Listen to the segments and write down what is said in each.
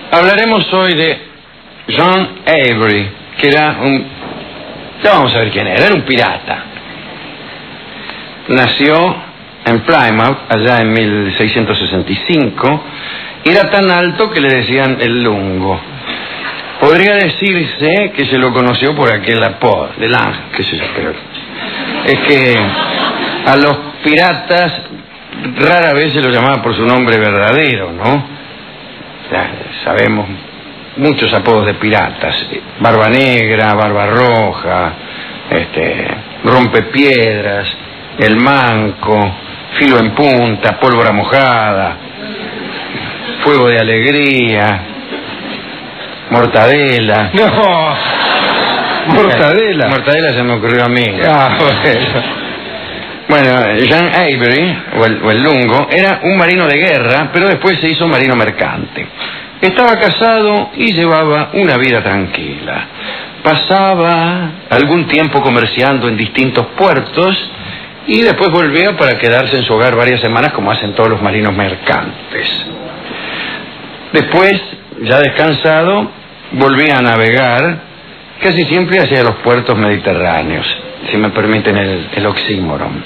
Hablaremos hoy de John Avery, que era ya vamos a ver quién era un pirata. Nació en Plymouth, allá en 1665, y era tan alto que le decían el Lungo. Podría decirse que se lo conoció por aquel apodo, del ángel, qué sé yo, pero es que a los piratas rara vez se lo llamaba por su nombre verdadero, ¿no? Ya sabemos muchos apodos de piratas: Barba Negra, Barba Roja, Rompepiedras, El Manco, Filo en Punta, Pólvora Mojada, Fuego de Alegría, Mortadela. No, Mortadela. Mortadela se me ocurrió a mí. Ah, Bueno, John Avery, o el Lungo, era un marino de guerra, pero después se hizo marino mercante. Estaba casado y llevaba una vida tranquila. Pasaba algún tiempo comerciando en distintos puertos y después volvía para quedarse en su hogar varias semanas, como hacen todos los marinos mercantes. Después, ya descansado, volvía a navegar, casi siempre hacia los puertos mediterráneos, si me permiten el oxímoron.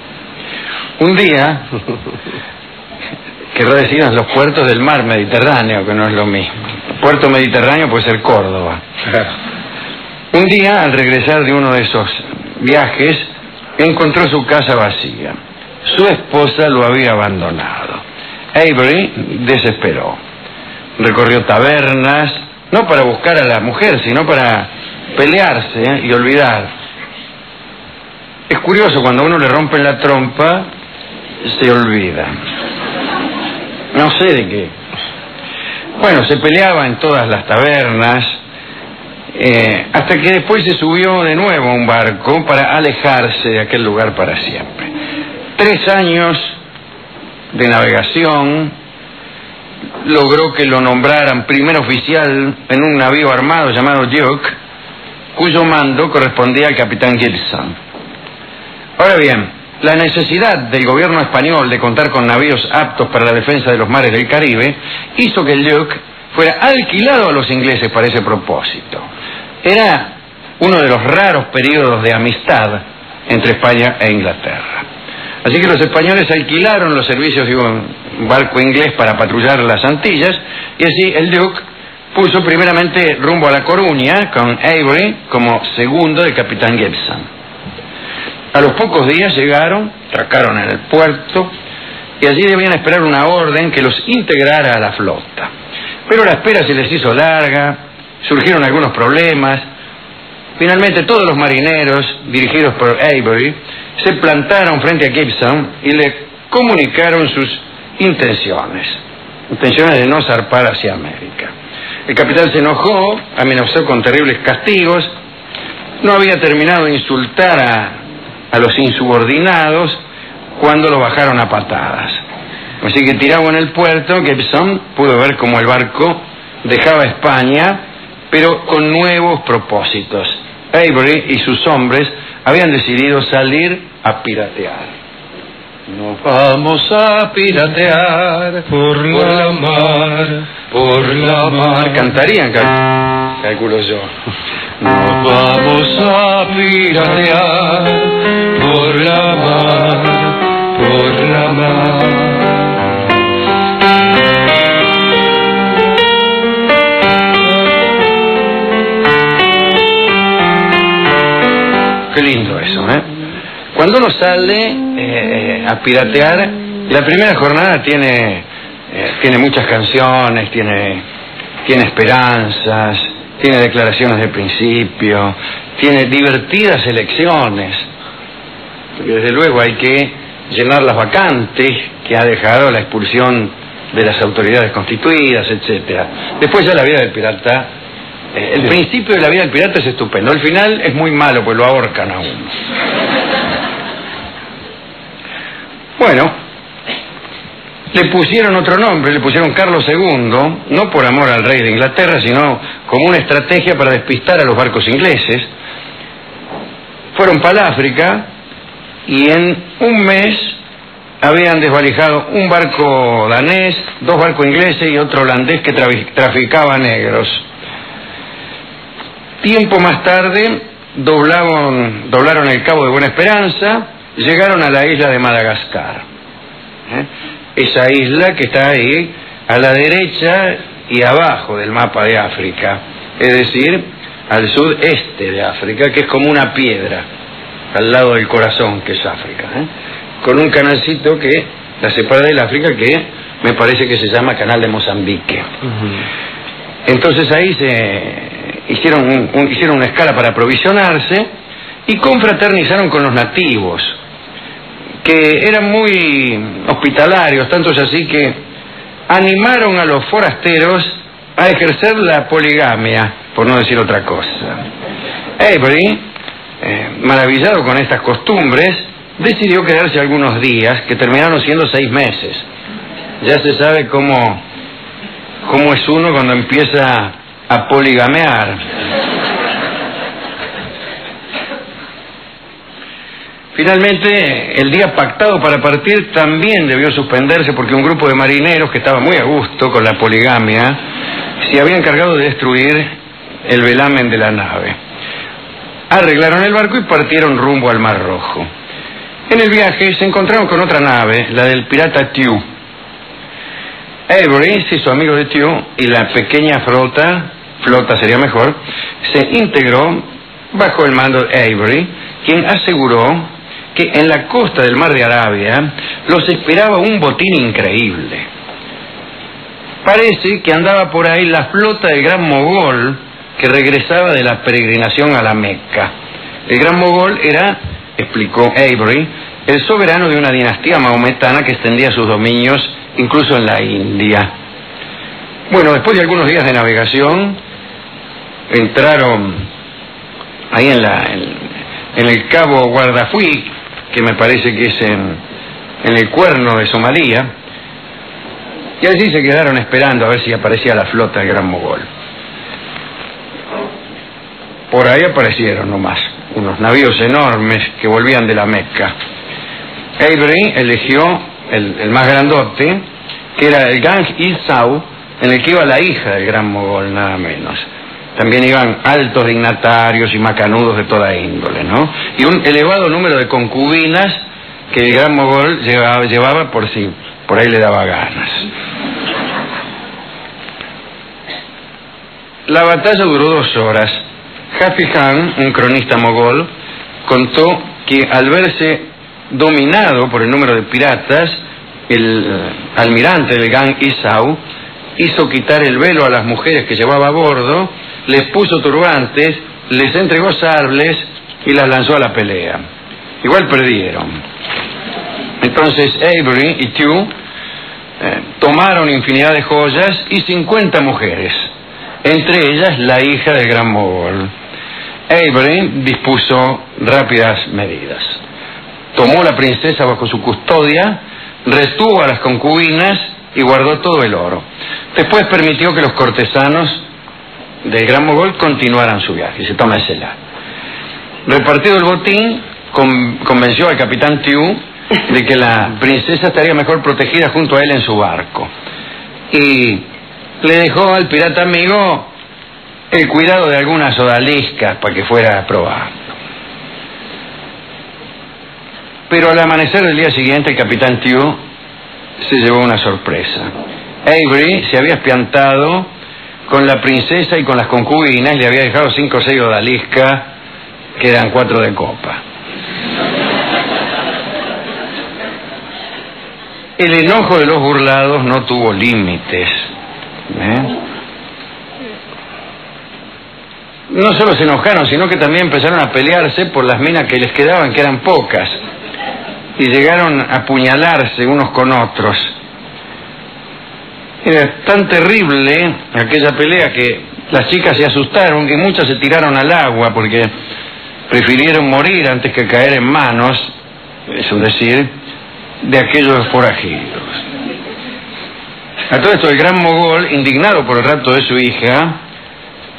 Un día, querrá decir en los puertos del mar Mediterráneo, que no es lo mismo. Puerto Mediterráneo puede ser Córdoba. Un día, al regresar de uno de esos viajes, encontró su casa vacía. Su esposa lo había abandonado. Avery desesperó. Recorrió tabernas, no para buscar a la mujer, sino para pelearse y olvidar. Es curioso, cuando a uno le rompen la trompa, se olvida. No sé de qué. Bueno, se peleaba en todas las tabernas, hasta que después se subió de nuevo a un barco para alejarse de aquel lugar para siempre. 3 años de navegación logró que lo nombraran primer oficial en un navío armado llamado Duke, cuyo mando correspondía al capitán Gibson. Ahora bien, la necesidad del gobierno español de contar con navíos aptos para la defensa de los mares del Caribe hizo que el Duke fuera alquilado a los ingleses para ese propósito. Era uno de los raros periodos de amistad entre España e Inglaterra. Así que los españoles alquilaron los servicios de un barco inglés para patrullar las Antillas, y así el Duke puso primeramente rumbo a La Coruña con Avery como segundo del capitán Gibson. A los pocos días llegaron, atracaron en el puerto y allí debían esperar una orden que los integrara a la flota. Pero la espera se les hizo larga, surgieron algunos problemas. Finalmente todos los marineros, dirigidos por Avery, se plantaron frente a Gibson y le comunicaron sus intenciones de no zarpar hacia América. El capitán se enojó, amenazó con terribles castigos, no había terminado de insultar a los insubordinados cuando lo bajaron a patadas. Así que tirado en el puerto, Gibson pudo ver cómo el barco dejaba España, pero con nuevos propósitos. Avery y sus hombres habían decidido salir a piratear. Nos vamos a piratear por la mar, por la mar. Cantarían, calculo yo. Nos vamos a piratear por la mar, por la mar. Qué lindo eso, ¿eh? Cuando uno sale a piratear, la primera jornada tiene muchas canciones, tiene esperanzas, tiene declaraciones de principio, tiene divertidas elecciones, porque desde luego hay que llenar las vacantes que ha dejado la expulsión de las autoridades constituidas, etcétera. Después ya la vida del pirata, el principio de la vida del pirata es estupendo, el final es muy malo, pues lo ahorcan a uno. Bueno, le pusieron otro nombre, le pusieron Carlos II, no por amor al rey de Inglaterra, sino como una estrategia para despistar a los barcos ingleses. Fueron para el África y en un mes habían desvalijado un barco danés, 2 barcos ingleses y otro holandés que traficaba negros. Tiempo más tarde doblaron el Cabo de Buena Esperanza, llegaron a la isla de Madagascar. Esa isla que está ahí a la derecha y abajo del mapa de África, es decir, al sudeste de África, que es como una piedra al lado del corazón que es África, con un canalcito que la separa del África, que me parece que se llama Canal de Mozambique. Entonces ahí hicieron una escala para aprovisionarse y confraternizaron con los nativos, que eran muy hospitalarios, tanto es así que animaron a los forasteros a ejercer la poligamia, por no decir otra cosa. Avery, maravillado con estas costumbres, decidió quedarse algunos días, que terminaron siendo 6 meses. Ya se sabe cómo es uno cuando empieza a poligamear. Finalmente, el día pactado para partir también debió suspenderse porque un grupo de marineros que estaba muy a gusto con la poligamia se había encargado de destruir el velamen de la nave. Arreglaron el barco y partieron rumbo al Mar Rojo. En el viaje se encontraron con otra nave, la del pirata Tew. Avery se hizo amigo de Tew y la pequeña flota sería mejor, se integró bajo el mando de Avery, quien aseguró que en la costa del Mar de Arabia los esperaba un botín increíble. Parece que andaba por ahí la flota del Gran Mogol, que regresaba de la peregrinación a la Meca. El Gran Mogol era, explicó Avery, el soberano de una dinastía maometana que extendía sus dominios incluso en la India. Bueno, después de algunos días de navegación, entraron ahí en el Cabo Guardafui, que me parece que es en el Cuerno de Somalia, y allí se quedaron esperando a ver si aparecía la flota del Gran Mogol. Por ahí aparecieron nomás unos navíos enormes que volvían de la Meca. Avery eligió el más grandote, que era el Gang Isau, en el que iba la hija del Gran Mogol, nada menos. También iban altos dignatarios y macanudos de toda índole, ¿no? Y un elevado número de concubinas que el Gran Mogol llevaba por si por ahí le daba ganas. La batalla duró 2 horas. Hafiz Khan, un cronista mogol, contó que al verse dominado por el número de piratas, el almirante del Gang Isau hizo quitar el velo a las mujeres que llevaba a bordo, les puso turbantes, les entregó sables y las lanzó a la pelea. Igual perdieron. Entonces Avery y Tew tomaron infinidad de joyas y 50 mujeres, entre ellas la hija del Gran Mogol. Avery dispuso rápidas medidas. Tomó la princesa bajo su custodia, retuvo a las concubinas y guardó todo el oro. Después permitió que los cortesanos del Gran Mogol continuaran su viaje. Se tómesela. Repartido el botín, convenció al capitán Tew de que la princesa estaría mejor protegida junto a él en su barco. Y le dejó al pirata amigo el cuidado de algunas odaliscas para que fuera a probar. Pero al amanecer del día siguiente el capitán Tew se llevó una sorpresa. Avery se había espiantado con la princesa y con las concubinas, le había dejado 5 o 6 odaliscas, que eran 4 de copa. El enojo de los burlados no tuvo límites. No solo se enojaron, sino que también empezaron a pelearse por las minas que les quedaban, que eran pocas, y llegaron a apuñalarse unos con otros. Era tan terrible aquella pelea que las chicas se asustaron, que muchas se tiraron al agua porque prefirieron morir antes que caer en manos, es decir, de aquellos forajidos. A todo esto el Gran Mogol, indignado por el rapto de su hija,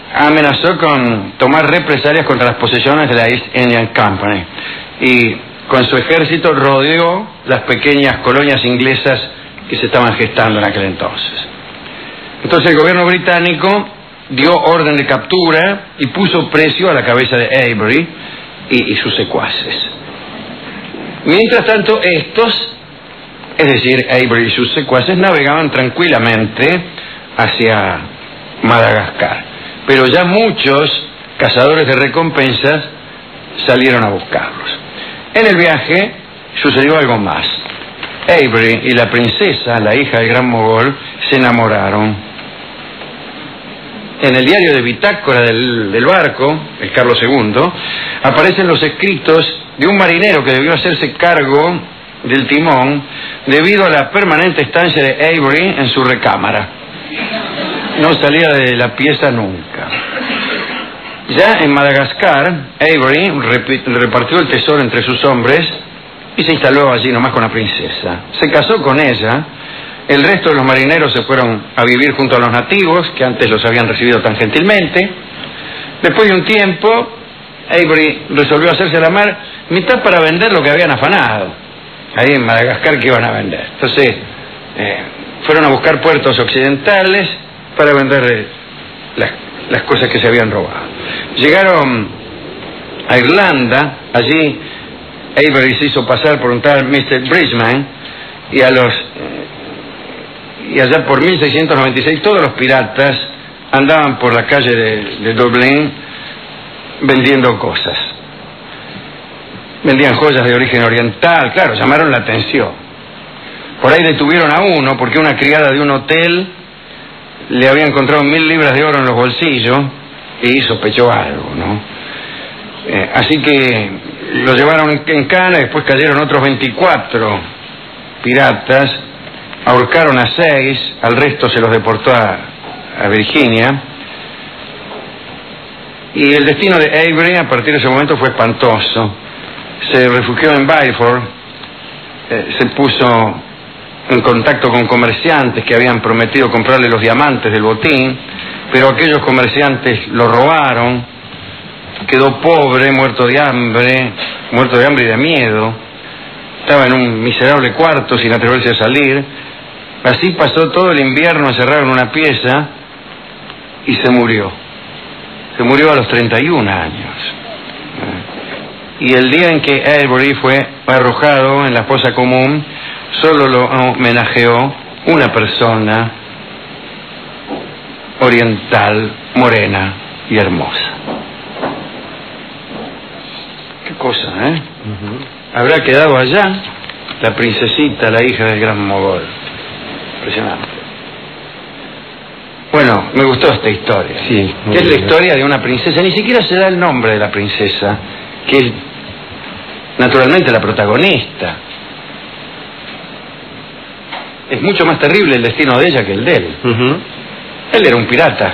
amenazó con tomar represalias contra las posesiones de la East Indian Company y con su ejército rodeó las pequeñas colonias inglesas que se estaban gestando en aquel entonces. Entonces el gobierno británico dio orden de captura y puso precio a la cabeza de Avery y sus secuaces. Mientras tanto, estos, es decir, Avery y sus secuaces, navegaban tranquilamente hacia Madagascar. Pero ya muchos cazadores de recompensas salieron a buscarlos. En el viaje sucedió algo más. Avery y la princesa, la hija del gran mogol, se enamoraron. En el diario de bitácora del barco, el Carlos II, aparecen los escritos de un marinero que debió hacerse cargo del timón debido a la permanente estancia de Avery en su recámara. No salía de la pieza nunca. Ya en Madagascar, Avery repartió el tesoro entre sus hombres y se instaló allí nomás con la princesa. Se casó con ella. El resto de los marineros se fueron a vivir junto a los nativos, que antes los habían recibido tan gentilmente. Después de un tiempo, Avery resolvió hacerse a la mar, mitad para vender lo que habían afanado. Ahí en Madagascar, ¿qué iban a vender? Entonces, fueron a buscar puertos occidentales para vender las cosas que se habían robado. Llegaron a Irlanda. Allí Avery se hizo pasar por un tal Mr. Bridgman, y allá por 1696 todos los piratas andaban por la calle de Dublín vendiendo cosas. Vendían joyas de origen oriental, claro, llamaron la atención. Por ahí detuvieron a uno porque una criada de un hotel le había encontrado 1000 libras de oro en los bolsillos y sospechó algo, ¿no? Así que lo llevaron en cana, y después cayeron otros 24 piratas, ahorcaron a 6, al resto se los deportó a Virginia. Y el destino de Avery a partir de ese momento fue espantoso. Se refugió en Beaufort, se puso en contacto con comerciantes que habían prometido comprarle los diamantes del botín, pero aquellos comerciantes lo robaron. Quedó pobre, muerto de hambre y de miedo. Estaba en un miserable cuarto sin atreverse a salir. Así pasó todo el invierno encerrado en una pieza y se murió. Se murió a los 31 años. Y el día en que Avery fue arrojado en la fosa común, solo lo homenajeó una persona oriental, morena y hermosa. Qué cosa, ¿eh? Habrá quedado allá la princesita, la hija del gran mogol. Impresionante. Bueno, me gustó esta historia. Sí, que es la historia de una princesa. Ni siquiera se da el nombre de la princesa, que es naturalmente la protagonista. Es mucho más terrible el destino de ella que el de él. Él era un pirata.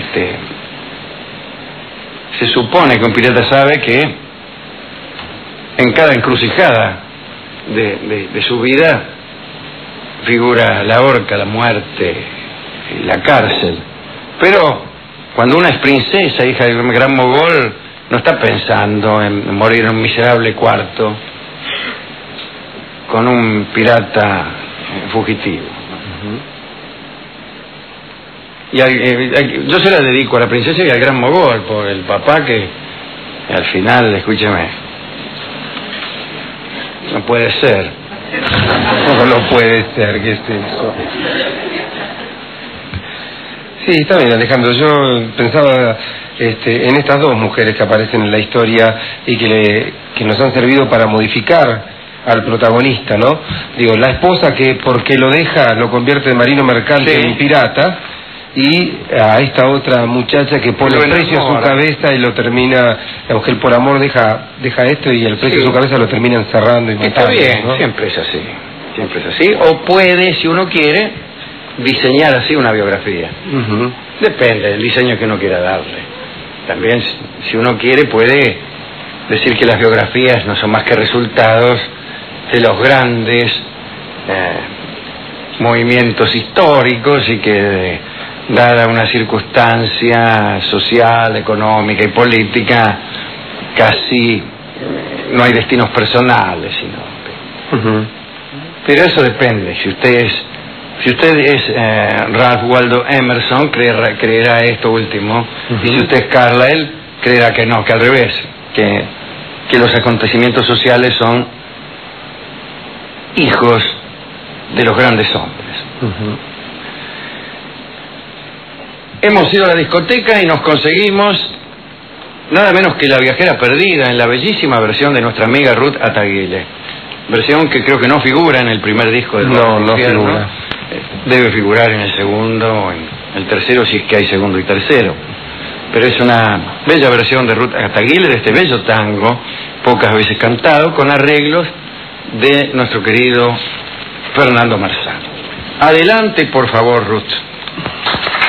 Se supone que un pirata sabe que en cada encrucijada de su vida figura la horca, la muerte, la cárcel. Pero cuando una es princesa, hija de un gran mogol, no está pensando en morir en un miserable cuarto con un pirata fugitivo. Yo se la dedico a la princesa y al gran mogol, por el papá que al final, escúcheme, no puede ser. No lo puede ser, ¿qué es eso? Sí, está bien, Alejandro. Yo pensaba en estas dos mujeres que aparecen en la historia y que nos han servido para modificar al protagonista, ¿no? Digo, la esposa que porque lo deja lo convierte de marino mercante en pirata, y a esta otra muchacha que pone el precio a su cabeza y lo termina, digamos que él por amor deja esto y el precio de su cabeza lo termina encerrando y matando. Está bien, ¿no? Siempre es así. O puede, si uno quiere, diseñar así una biografía. Depende del diseño que uno quiera darle. También, si uno quiere, puede decir que las biografías no son más que resultados de los grandes movimientos históricos, y que dada una circunstancia social, económica y política, casi no hay destinos personales, sino... Pero eso depende. Si usted es Ralph Waldo Emerson, creerá esto último, y si usted es Carlyle, creerá que no, que al revés, que los acontecimientos sociales son hijos de los grandes hombres. Hemos ido a la discoteca y nos conseguimos nada menos que La Viajera Perdida, en la bellísima versión de nuestra amiga Ruth Ataguile, versión que creo que no figura en el primer disco del No figura. Debe figurar en el segundo o en el tercero, si es que hay segundo y tercero, pero es una bella versión de Ruth Ataguile de este bello tango, pocas veces cantado, con arreglos de nuestro querido Fernando Marzano. Adelante, por favor, Ruth.